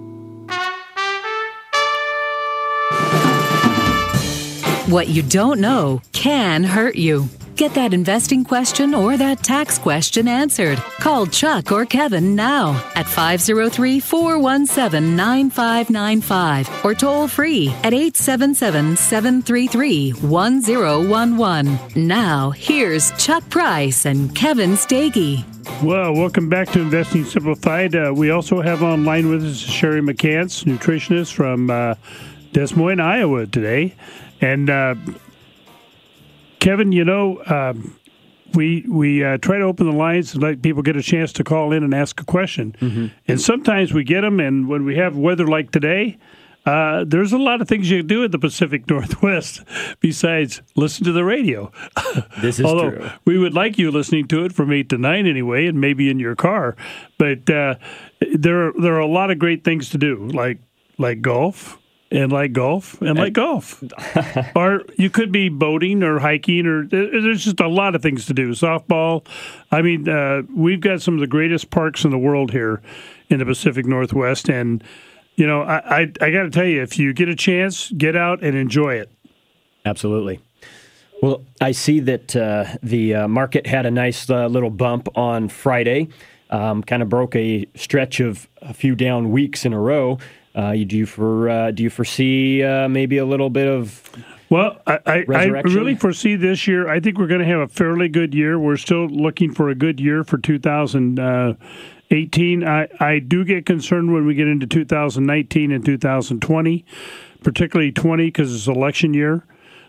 What you don't know can hurt you. Get that investing question or that tax question answered. Call Chuck or Kevin now at five oh three, four one seven, nine five nine five or toll free at eight seven seven, seven three three, one oh one one. Now, here's Chuck Price and Kevin Stagey. Well, welcome back to Investing Simplified. Uh, we also have online with us Sherry McCants, nutritionist from uh, Des Moines, Iowa today. And uh, Kevin, you know, um, we we uh, try to open the lines and let people get a chance to call in and ask a question. Mm-hmm. And sometimes we get them, and when we have weather like today, uh, there's a lot of things you can do in the Pacific Northwest besides listen to the radio. This is Although, true. We would like you listening to it from eight to nine anyway, and maybe in your car. But uh, there, are, there are a lot of great things to do, like like golf. And like golf, and like golf. Or you could be boating or hiking, or there's just a lot of things to do. Softball. I mean, uh, we've got some of the greatest parks in the world here in the Pacific Northwest. And, you know, I, I, I got to tell you, if you get a chance, get out and enjoy it. Absolutely. Well, I see that uh, the uh, market had a nice uh, little bump on Friday, um, kind of broke a stretch of a few down weeks in a row. Uh, you do for uh, do you foresee uh, maybe a little bit of well? I, I, I really foresee this year. I think we're going to have a fairly good year. We're still looking for a good year for two thousand eighteen. I, I do get concerned when we get into two thousand nineteen and two thousand twenty, particularly twenty because it's election year.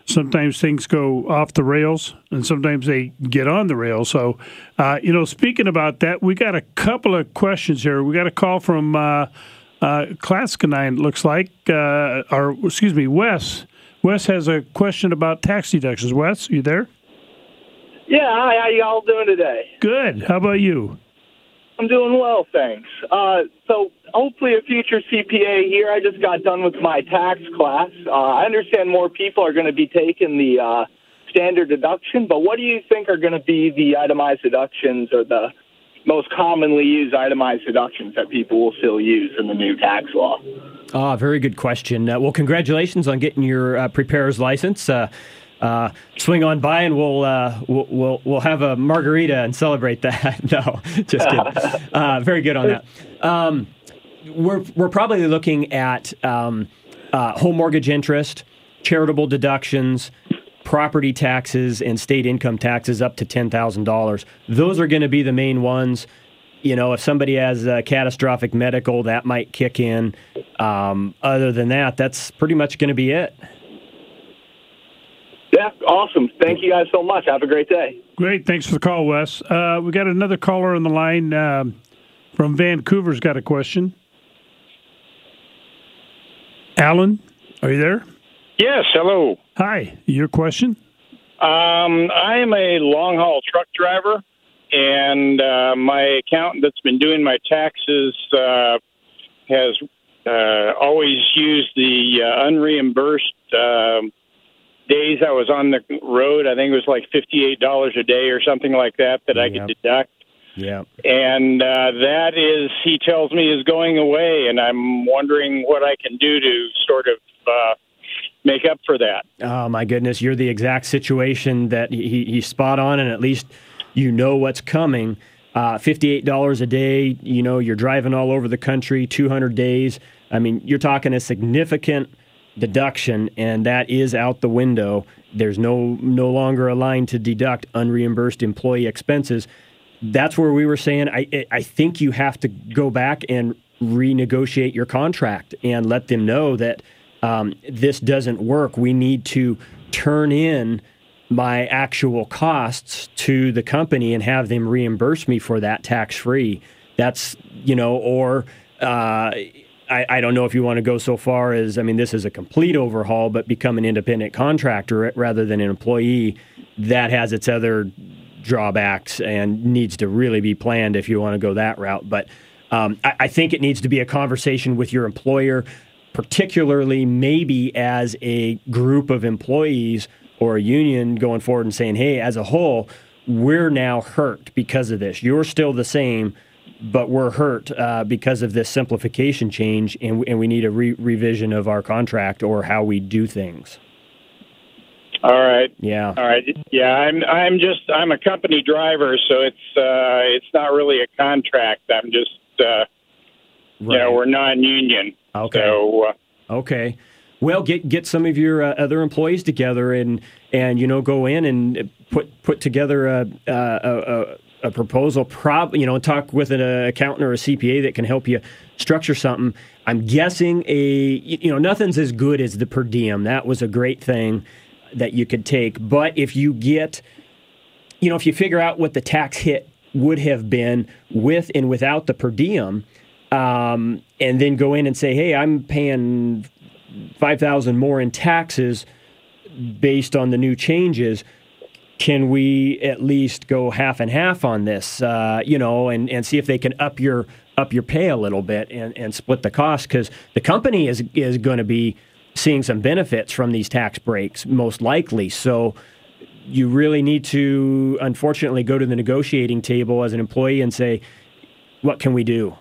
sometimes things go off the rails, and sometimes they get on the rails. So, uh, you know, speaking about that, we got a couple of questions here. We got a call from uh, uh, Clascanine, it looks like, uh, or excuse me, Wes. Wes has a question about tax deductions. Wes, you there? Yeah, hi, how y'all doing today? Good. How about you? I'm doing well, thanks. Uh, so hopefully a future C P A here. I just got done with my tax class. Uh, I understand more people are going to be taking the uh, standard deduction, but what do you think are going to be the itemized deductions or the most commonly used itemized deductions that people will still use in the new tax law? Ah, very good question. Uh, well, congratulations on getting your uh, preparer's license. Uh, Uh, swing on by and we'll, uh, we'll we'll we'll have a margarita and celebrate that. No, just kidding. Uh, very good on that. Um, we're we're probably looking at um, uh, home mortgage interest, charitable deductions, property taxes, and state income taxes up to ten thousand dollars. Those are going to be the main ones. You know, if somebody has uh, catastrophic medical, that might kick in. Um, other than that, that's pretty much going to be it. Yeah, awesome. Thank you guys so much. Have a great day. Great. Thanks for the call, Wes. Uh, we got another caller on the line um, from Vancouver's got a question. Alan, are you there? Yes, hello. Hi. Your question? Um, I am a long-haul truck driver, and uh, my accountant that's been doing my taxes uh, has uh, always used the uh, unreimbursed uh, days I was on the road. I think it was like fifty-eight dollars a day or something like that that I could deduct. Yeah. And uh, that is, he tells me, is going away, and I'm wondering what I can do to sort of uh, make up for that. Oh, my goodness. You're the exact situation that he, he's spot on, and at least you know what's coming. Uh, fifty-eight dollars a day, you know, you're driving all over the country, two hundred days. I mean, you're talking a significant deduction, and that is out the window. There's no no longer a line to deduct unreimbursed employee expenses. That's where we were saying, I I think you have to go back and renegotiate your contract and let them know that um, this doesn't work. We need to turn in my actual costs to the company and have them reimburse me for that tax-free. That's, you know, or... Uh, I, I don't know if you want to go so far as, I mean, this is a complete overhaul, but become an independent contractor rather than an employee. That has its other drawbacks and needs to really be planned if you want to go that route. But um, I, I think it needs to be a conversation with your employer, particularly maybe as a group of employees or a union going forward and saying, hey, as a whole, we're now hurt because of this. You're still the same, but we're hurt uh, because of this simplification change, and we, and we need a re- revision of our contract or how we do things. All right. Yeah. All right. Yeah, I'm. I'm just. I'm a company driver, so it's. Uh, it's not really a contract. I'm just. Uh, right. You know, we're non-union. Okay. So. Uh, okay. Well, get get some of your uh, other employees together and and you know go in and put put together a a. a a proposal, prob, you know, talk with an uh, accountant or a C P A that can help you structure something. I'm guessing a, you know, nothing's as good as the per diem. That was a great thing that you could take. But if you get, you know, if you figure out what the tax hit would have been with and without the per diem, um, and then go in and say, hey, I'm paying five thousand dollars more in taxes based on the new changes. Can we at least go half and half on this, uh, you know, and, and see if they can up your up your pay a little bit and, and split the cost? Because the company is is going to be seeing some benefits from these tax breaks, most likely. So you really need to, unfortunately, go to the negotiating table as an employee and say, what can we do?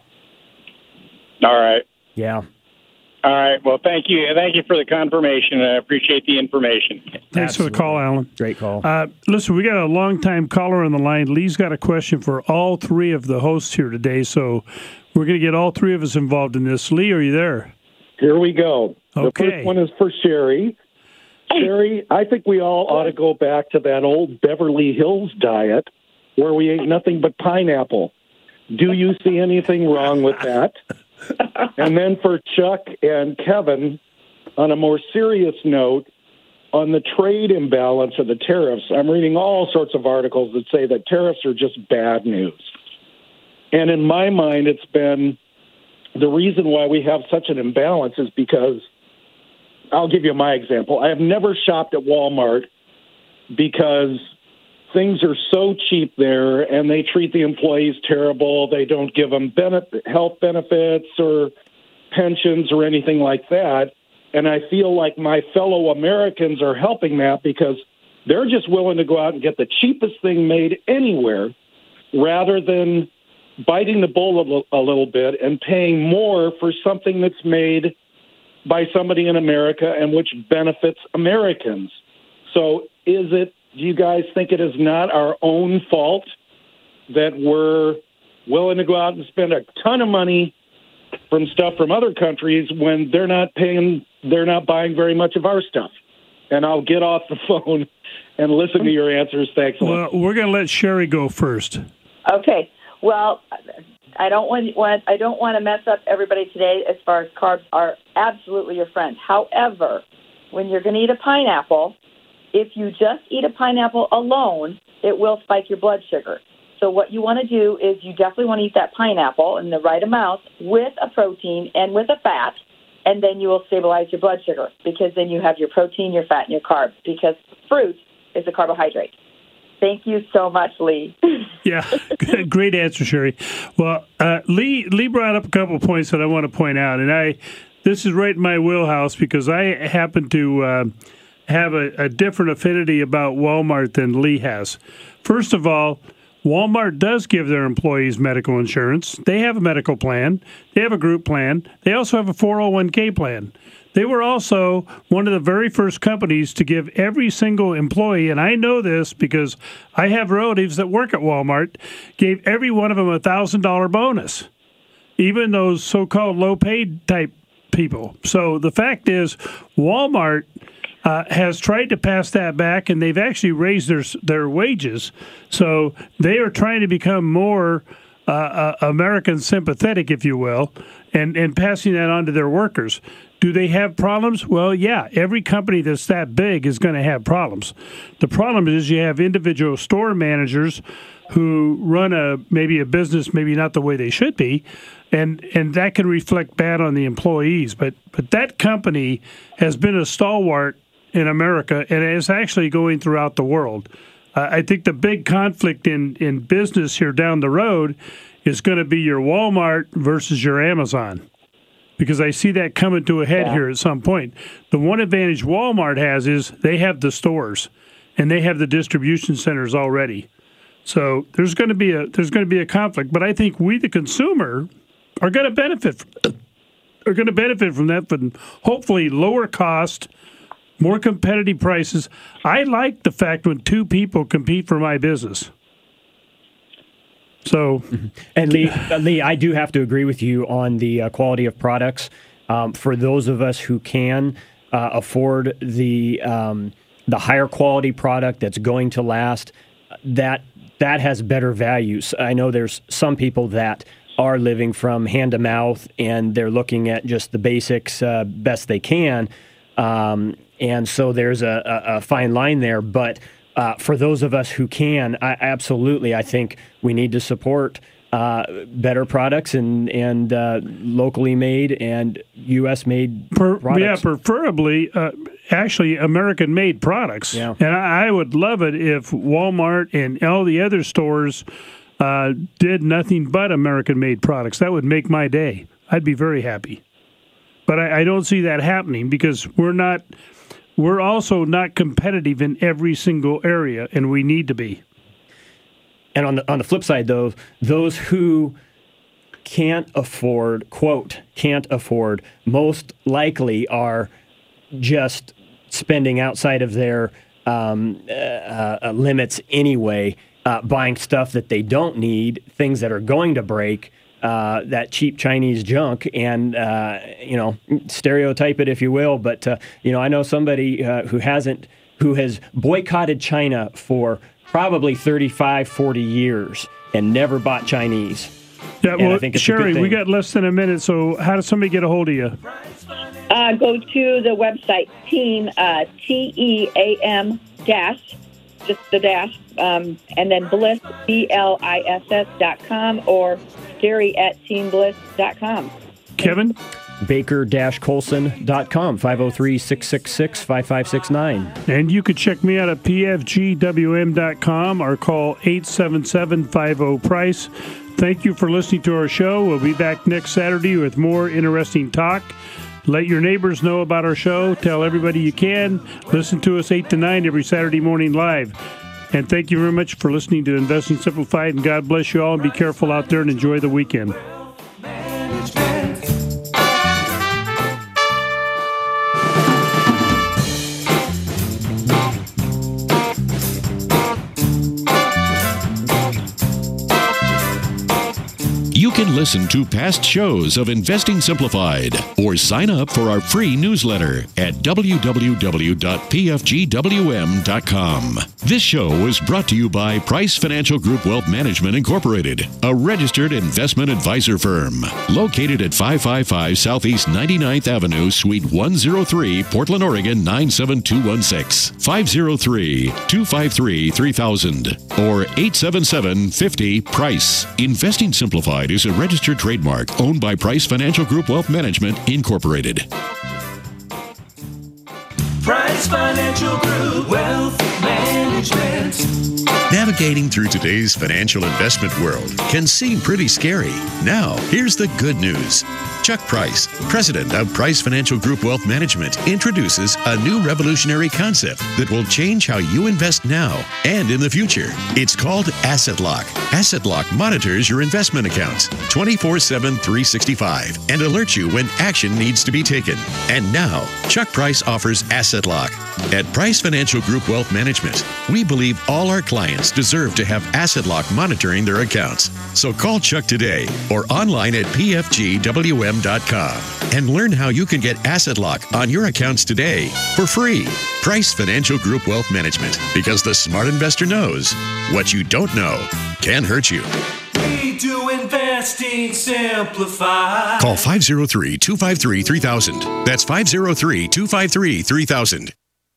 All right. Yeah. All right. Well, thank you. Thank you for the confirmation. I appreciate the information. Thanks Absolutely. for the call, Alan. Great call. Uh, listen, we got a long-time caller on the line. Lee's got a question for all three of the hosts here today, so we're going to get all three of us involved in this. Lee, are you there? Here we go. Okay. The first one is for Sherry. Sherry, I think we all ought to go back to that old Beverly Hills diet where we ate nothing but pineapple. Do you see anything wrong with that? And then for Chuck and Kevin, on a more serious note, on the trade imbalance of the tariffs, I'm reading all sorts of articles that say that tariffs are just bad news. And in my mind, it's been the reason why we have such an imbalance is because, I'll give you my example. I have never shopped at Walmart because things are so cheap there and they treat the employees terrible. They don't give them benefit, health benefits or pensions or anything like that. And I feel like my fellow Americans are helping that because they're just willing to go out and get the cheapest thing made anywhere rather than biting the bullet a little bit and paying more for something that's made by somebody in America and which benefits Americans. So is it, do you guys think it is not our own fault that we're willing to go out and spend a ton of money from stuff from other countries when they're not paying, they're not buying very much of our stuff? And I'll get off the phone and listen to your answers. Thanks a lot. Well, we're going to let Sherry go first. Okay. Well, I don't want, want I don't want to mess up everybody today as far as carbs are absolutely your friend. However, when you're going to eat a pineapple, if you just eat a pineapple alone, it will spike your blood sugar. So what you want to do is you definitely want to eat that pineapple in the right amount with a protein and with a fat, and then you will stabilize your blood sugar because then you have your protein, your fat, and your carbs because fruit is a carbohydrate. Thank you so much, Lee. Yeah, great answer, Sherry. Well, uh, Lee Lee brought up a couple of points that I want to point out, and I this is right in my wheelhouse because I happen to uh, have a, a different affinity about Walmart than Lee has. First of all, Walmart does give their employees medical insurance. They have a medical plan. They have a group plan. They also have a four oh one k plan. They were also one of the very first companies to give every single employee, and I know this because I have relatives that work at Walmart, gave every one of them a one thousand dollars bonus, even those so-called low-paid type people. So the fact is Walmart uh, has tried to pass that back, and they've actually raised their their wages. So they are trying to become more uh, uh, American sympathetic, if you will, and, and passing that on to their workers. Do they have problems? Well, yeah, every company that's that big is going to have problems. The problem is you have individual store managers who run a maybe a business maybe not the way they should be, and and that can reflect bad on the employees. But but that company has been a stalwart in America and is actually going throughout the world. Uh, I think the big conflict in, in business here down the road is going to be your Walmart versus your Amazon, because I see that coming to a head yeah. here at some point. The one advantage Walmart has is they have the stores and they have the distribution centers already. So there's going to be a there's going to be a conflict, but I think we, the consumer, are going to benefit from, are going to benefit from that, but hopefully lower cost, more competitive prices. I like the fact when two people compete for my business. So, and Lee, Lee, I do have to agree with you on the uh, quality of products. Um, for those of us who can uh, afford the um, the higher quality product that's going to last, that that has better values. I know there's some people that are living from hand to mouth, and they're looking at just the basics uh, best they can, um, and so there's a, a, a fine line there, but. Uh, for those of us who can, I, absolutely, I think we need to support uh, better products and and uh, locally made and U S made per, products. Yeah, preferably, uh, actually, American-made products. Yeah. And I, I would love it if Walmart and all the other stores uh, did nothing but American-made products. That would make my day. I'd be very happy. But I, I don't see that happening because we're not... We're also not competitive in every single area, and we need to be. And on the on the flip side, though, those who can't afford, quote, can't afford, most likely are just spending outside of their um, uh, uh, limits anyway, uh, buying stuff that they don't need, things that are going to break, Uh, that cheap Chinese junk, and uh, you know, stereotype it if you will, but uh, you know, I know somebody uh, who hasn't, who has boycotted China for probably thirty-five, forty years and never bought Chinese. Yeah, well, I think it's a good Sherry, we thing. got less than a minute, so how does somebody get a hold of you? Uh, go to the website, team, uh, T E A M dash, just the dash, um, and then bliss, B L I S S dot com, or Gary at team bliss dot com. Kevin? Baker Colson dot com, five oh three, six six six, five five six nine. And you could check me out at P F G W M dot com or call eight seven seven, five zero, price. Thank you for listening to our show. We'll be back next Saturday with more interesting talk. Let your neighbors know about our show. Tell everybody you can. Listen to us eight to nine every Saturday morning live. And thank you very much for listening to Investing Simplified. And God bless you all. And be careful out there and enjoy the weekend. You can listen to past shows of Investing Simplified or sign up for our free newsletter at w w w dot p f g w m dot com. This show was brought to you by Price Financial Group Wealth Management Incorporated, a registered investment advisor firm located at five five five Southeast ninety-ninth Avenue, Suite one oh three, Portland, Oregon nine seven two one six, five oh three, two five three, three thousand or eight seven seven, five oh, price. Investing Simplified is a registered trademark owned by Price Financial Group Wealth Management Incorporated. Price Financial Group Wealth Management. Navigating through today's financial investment world can seem pretty scary. Now, here's the good news. Chuck Price, president of Price Financial Group Wealth Management, introduces a new revolutionary concept that will change how you invest now and in the future. It's called Asset Lock. Asset Lock monitors your investment accounts twenty-four seven, three sixty-five and alerts you when action needs to be taken. And now, Chuck Price offers Asset Lock. At Price Financial Group Wealth Management, we believe all our clients deserve to have Asset Lock monitoring their accounts. So call Chuck today or online at p f g w m dot com and learn how you can get Asset Lock on your accounts today for free. Price Financial Group Wealth Management, because the smart investor knows what you don't know can hurt you. We do Investing Simplified. Call five oh three, two five three, three thousand. That's five oh three, two five three, three thousand.